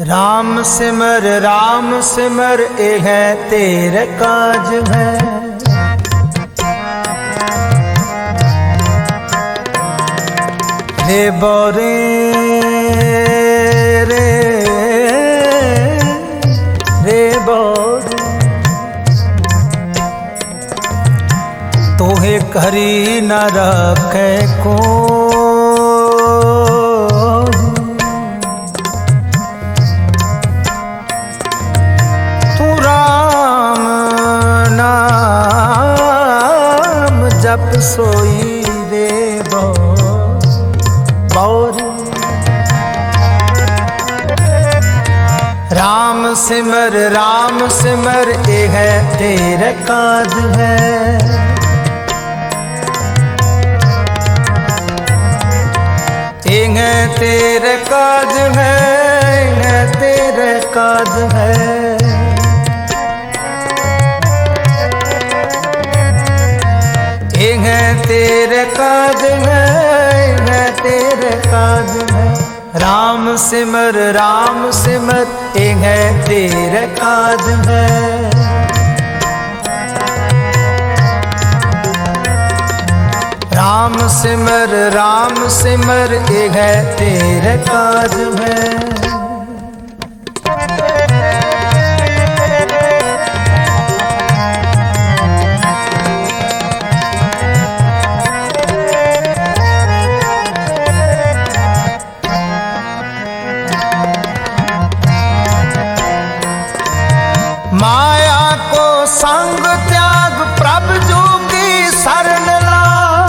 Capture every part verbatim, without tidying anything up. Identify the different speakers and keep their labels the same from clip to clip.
Speaker 1: राम सिमर राम सिमर ए है तेरे काज है। रे बोरे रे रे बोरे तोहे करी न रखे को जप सोई रे बौरी। राम सिमर राम सिमर ए है तेरे काज है। ए है तेरे काज है, है तेरे काज है। है तेरे काज है, है तेरे काज है। राम सिमर राम सिमर ए है तेरे काज है। राम सिमर राम सिमर ए है तेरे काज है। माया को संग त्याग प्रभु जो की शरण ला।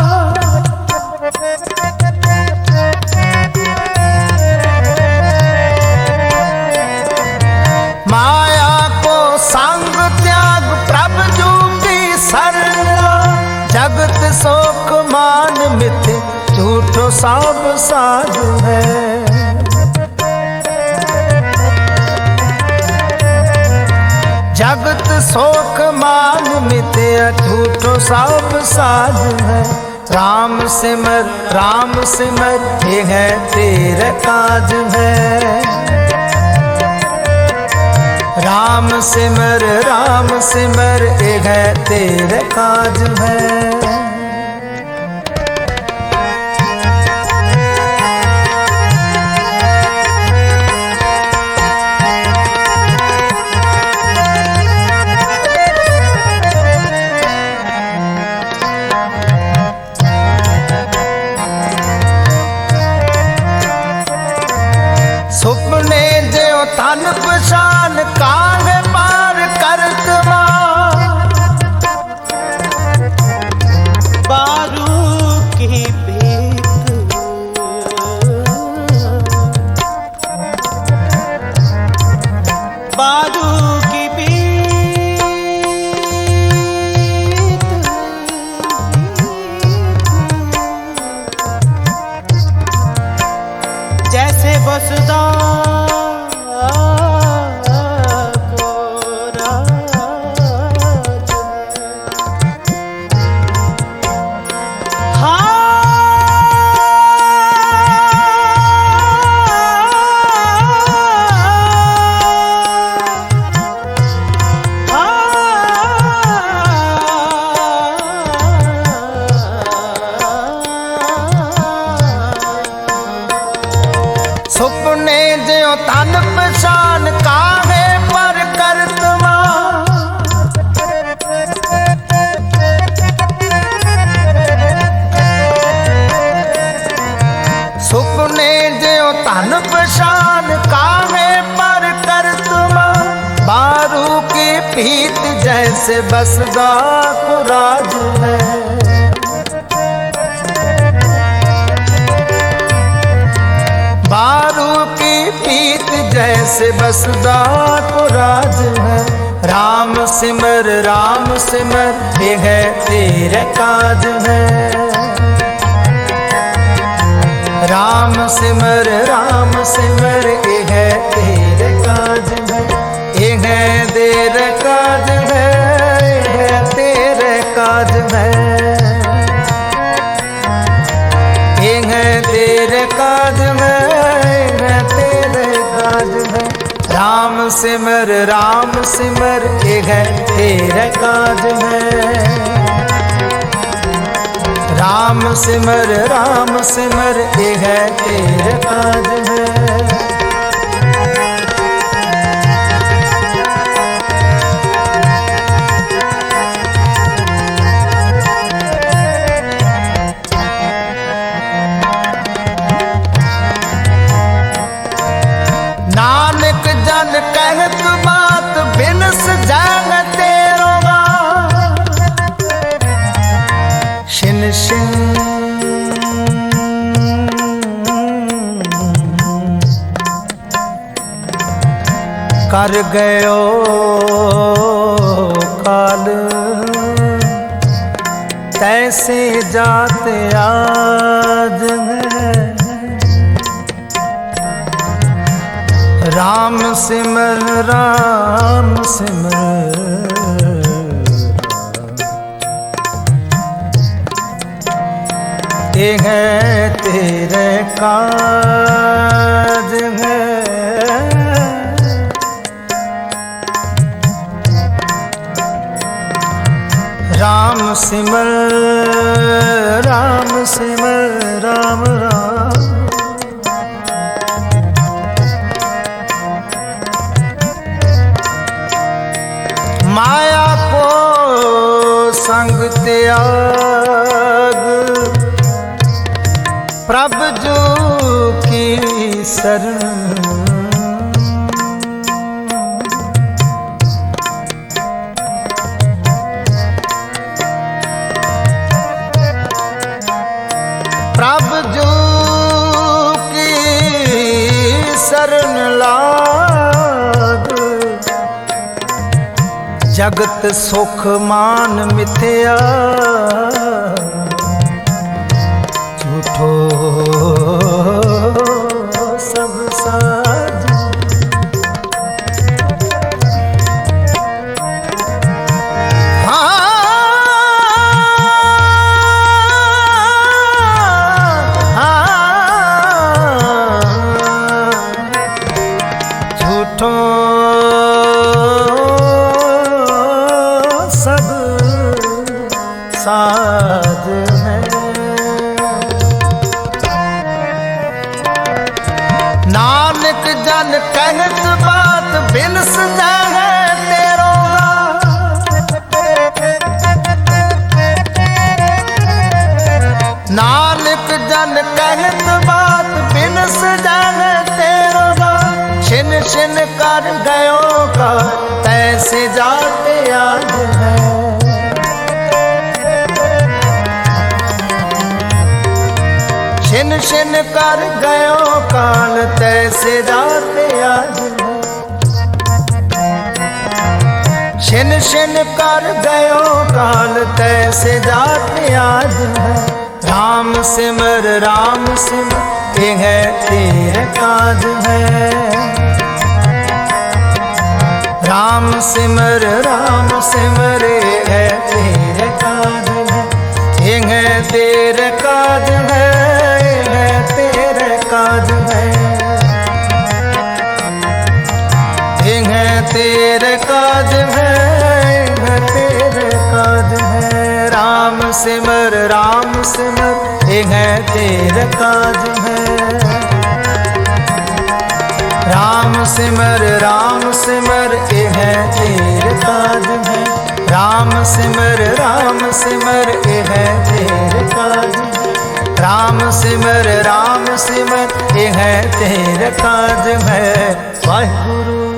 Speaker 1: माया को संग त्याग प्रभु जो की शरण ला। जगत शोक मान मिथ्य झूठो सब साधु है। जगत शोक मान मिथ्या झूठो सब साध है। राम सिमर राम सिमर ये है तेरे काज है। राम सिमर राम सिमर ये है तेरे काज है। सुपने जो तन पशान काहे पार करत
Speaker 2: बारू की भीत बारू की भीत जैसे बसदा
Speaker 1: सुपने जो तन पशान काहे पर करतवा। सुपने जो तन पशान काहे पर करतवा। बारू की पीत जैसे बसदा को राज है। बारू की पीत जैसे बसदा को राज है। राम सिमर राम सिमर ये है तेरे काज है। राम सिमर राम सिमर ये है तेरे काज है। ये है तेरे काज है, ये है तेरे काज है। ये है तेरे काज है, तेरे काज है। सिमर राम सिमर ये है तेरे काज है। राम सिमर राम सिमर ये है तेरे काज है। नानक जन कहत बात बिनस जान तेरो शिन शिन कर गयो काल तैसे जाते आज है। राम सिमर राम सिमर ये है तेरे काज है। राम सिमर राम सिमर राम राम माया को संग त्याग प्रभु जो की शरण। प्रभु जो की शरण लाग जगत सुख मान मिथ्या झूठो सब साज। हाँ हाँ झूठो साज है। नानक जन कहत बात बिनस जाए तेरो नानक जन कहत बात बिनस जाए तेरो छिन छिन कर गयो का तैसे जाते आज है। छिन छिन कर गयो काल तैसे जाते आज है। छिन छिन कर गयो काल तैसे जाते आज है। राम सिमर राम सिमर ये है तेरे काज है। राम सिमर राम सिमर ये है तेरे काज है। ये है तेरे काज है काज है। ये है तेरे काज है तेरे काज है। राम सिमर राम सिमर ये है तेरे काज है। राम सिमर राम सिमर ये है तेरे काज है। राम सिमर राम सिमर ये है तेरे काज है। राम सिमर राम सिमर ये है तेरे काज है। वाहिगुरु।